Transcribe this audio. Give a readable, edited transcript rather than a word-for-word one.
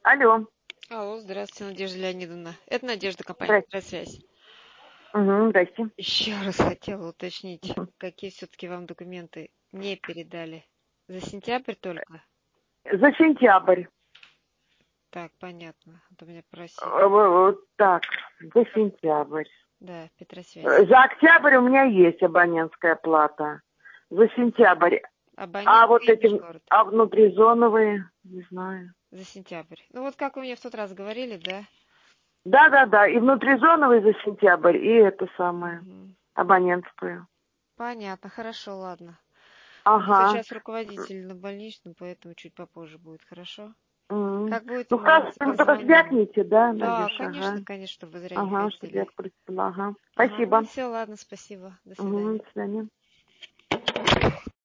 Алло. Алло, здравствуйте, Надежда Леонидовна. Это Надежда, компания Здрасте. «Связь». Здрасте. Еще раз хотела уточнить, Мгм. какие все-таки вам документы не передали. За сентябрь только? За сентябрь. Так, понятно. А то меня просили. Вот так, за сентябрь. Да, Петросвязь. За октябрь у меня есть абонентская плата. За сентябрь. А Абонент вот и эти, межгород. а внутризоновые, не знаю. За сентябрь. Ну вот как вы мне в тот раз говорили, да? Да, и внутризоновые за сентябрь, и это самое, Мгм. абонентскую. Понятно, хорошо, ладно. Просто Ага. сейчас руководитель на больничном, поэтому чуть попозже будет, хорошо? М. Как будет, Ну, мы вы только позвоним. звякните, да, Да, Надюша, конечно, ага. конечно, чтобы вы зря не Ага, чтобы я ходили. спросила, ага. Ага, ну Спасибо. все, ладно, спасибо. До До свидания. свидания.